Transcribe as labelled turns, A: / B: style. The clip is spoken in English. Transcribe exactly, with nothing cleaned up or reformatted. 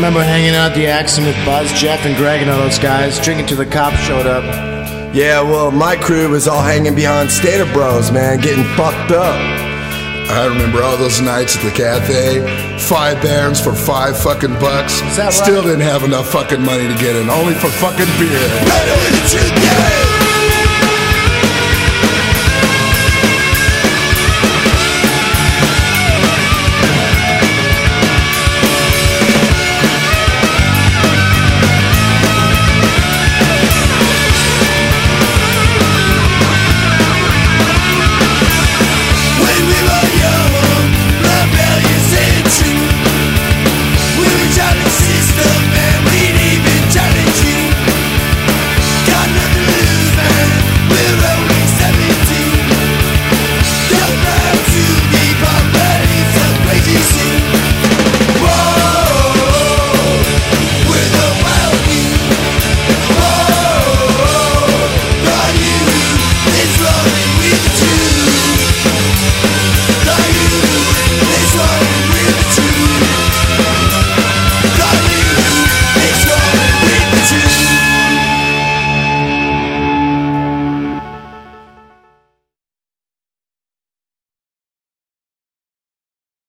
A: remember hanging out at the Axiom with Buzz, Jeff, and Greg and all those guys, drinking till the cops showed up.
B: Yeah, well, my crew was all hanging behind Stater Bros, man, getting fucked up.
C: I remember all those nights at the cafe. Five bands for five fucking bucks.
A: Is that right?
C: Still didn't have enough fucking money to get in, only for fucking beer.